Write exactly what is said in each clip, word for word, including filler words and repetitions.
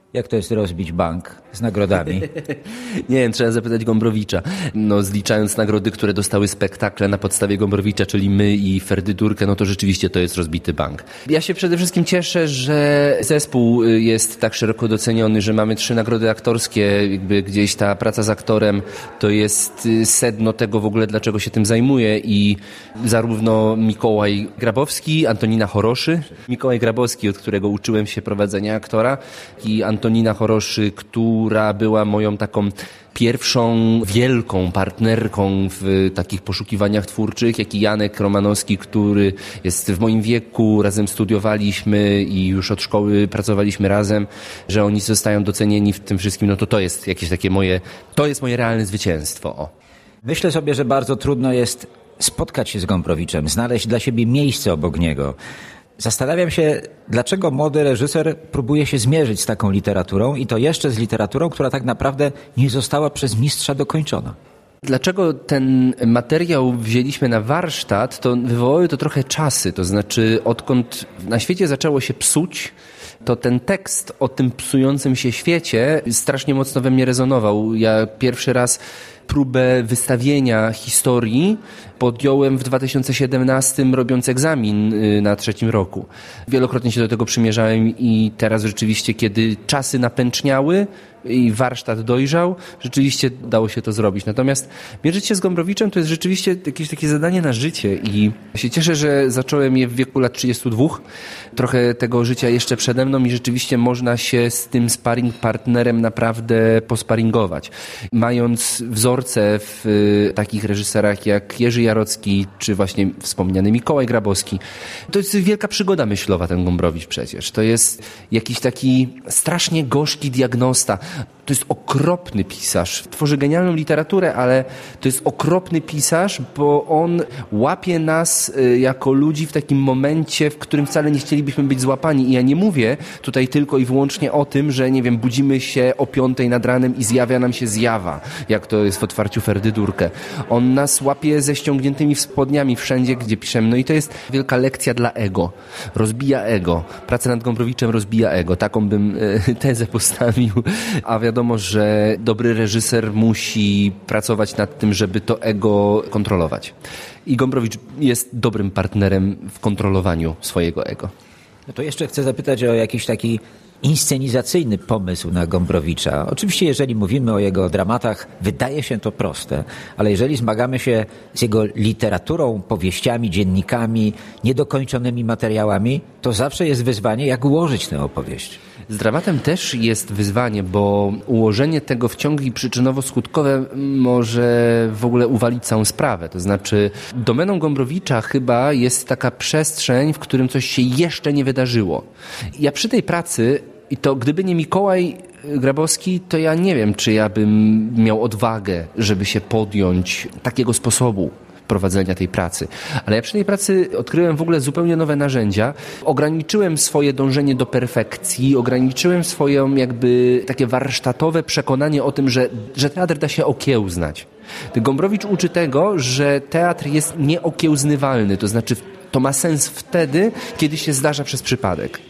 Jak to jest rozbić bank z nagrodami? Nie wiem, trzeba zapytać Gombrowicza. No, zliczając nagrody, które dostały spektakle na podstawie Gombrowicza, czyli my i Ferdydurkę, no to rzeczywiście to jest rozbity bank. Ja się przede wszystkim cieszę, że zespół jest tak szeroko doceniony, że mamy trzy nagrody aktorskie, jakby gdzieś ta praca z aktorem to jest sedno tego w ogóle, dlaczego się tym zajmuję i zarówno Mikołaj Grabowski, Antonina Choroszy, Mikołaj Grabowski, od którego uczyłem się prowadzenia aktora, i Antonina Choroszy, która była moją taką pierwszą wielką partnerką w takich poszukiwaniach twórczych, jak i Janek Romanowski, który jest w moim wieku, razem studiowaliśmy i już od szkoły pracowaliśmy razem, że oni zostają docenieni w tym wszystkim, no to to jest jakieś takie moje, to jest moje realne zwycięstwo. O. Myślę sobie, że bardzo trudno jest spotkać się z Gombrowiczem, znaleźć dla siebie miejsce obok niego. Zastanawiam się, dlaczego młody reżyser próbuje się zmierzyć z taką literaturą i to jeszcze z literaturą, która tak naprawdę nie została przez mistrza dokończona. Dlaczego ten materiał wzięliśmy na warsztat, to wywołały to trochę czasy, to znaczy odkąd na świecie zaczęło się psuć, to ten tekst o tym psującym się świecie strasznie mocno we mnie rezonował. Ja pierwszy raz próbę wystawienia historii podjąłem w dwa tysiące siedemnastym, robiąc egzamin na trzecim roku. Wielokrotnie się do tego przymierzałem i teraz rzeczywiście, kiedy czasy napęczniały i warsztat dojrzał, rzeczywiście dało się to zrobić. Natomiast mierzyć się z Gombrowiczem to jest rzeczywiście jakieś takie zadanie na życie i się cieszę, że zacząłem je w wieku lat trzydziestu dwóch. Trochę tego życia jeszcze przede mną i rzeczywiście można się z tym sparring partnerem naprawdę posparingować. Mając wzorce w takich reżyserach jak Jerzy Jarocki, czy właśnie wspomniany Mikołaj Grabowski, to jest wielka przygoda myślowa ten Gombrowicz przecież. To jest jakiś taki strasznie gorzki diagnosta. To jest okropny pisarz. Tworzy genialną literaturę, ale to jest okropny pisarz, bo on łapie nas jako ludzi w takim momencie, w którym wcale nie chcielibyśmy być złapani. I ja nie mówię tutaj tylko i wyłącznie o tym, że nie wiem, budzimy się o piątej nad ranem i zjawia nam się zjawa, jak to jest w otwarciu Ferdydurkę. On nas łapie ze ściągniętymi spodniami wszędzie, gdzie piszemy. No i to jest wielka lekcja dla ego. Rozbija ego. Praca nad Gombrowiczem rozbija ego. Taką bym tezę postawił. A wiadomo, że dobry reżyser musi pracować nad tym, żeby to ego kontrolować. I Gombrowicz jest dobrym partnerem w kontrolowaniu swojego ego. No to jeszcze chcę zapytać o jakiś taki inscenizacyjny pomysł na Gombrowicza. Oczywiście, jeżeli mówimy o jego dramatach, wydaje się to proste, ale jeżeli zmagamy się z jego literaturą, powieściami, dziennikami, niedokończonymi materiałami, to zawsze jest wyzwanie, jak ułożyć tę opowieść. Z dramatem też jest wyzwanie, bo ułożenie tego w ciągi przyczynowo-skutkowe może w ogóle uwalić całą sprawę. To znaczy domeną Gombrowicza chyba jest taka przestrzeń, w którym coś się jeszcze nie wydarzyło. Ja przy tej pracy, i to gdyby nie Mikołaj Grabowski, to ja nie wiem, czy ja bym miał odwagę, żeby się podjąć takiego sposobu prowadzenia tej pracy. Ale ja przy tej pracy odkryłem w ogóle zupełnie nowe narzędzia. Ograniczyłem swoje dążenie do perfekcji, ograniczyłem swoje jakby takie warsztatowe przekonanie o tym, że, że teatr da się okiełznać. Gombrowicz uczy tego, że teatr jest nieokiełznywalny, to znaczy to ma sens wtedy, kiedy się zdarza przez przypadek.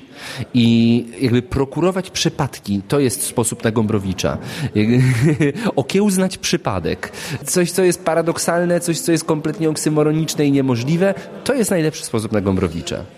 I jakby prokurować przypadki, to jest sposób na Gombrowicza. Okiełznać przypadek. Coś, co jest paradoksalne, coś, co jest kompletnie oksymoroniczne i niemożliwe, to jest najlepszy sposób na Gombrowicza.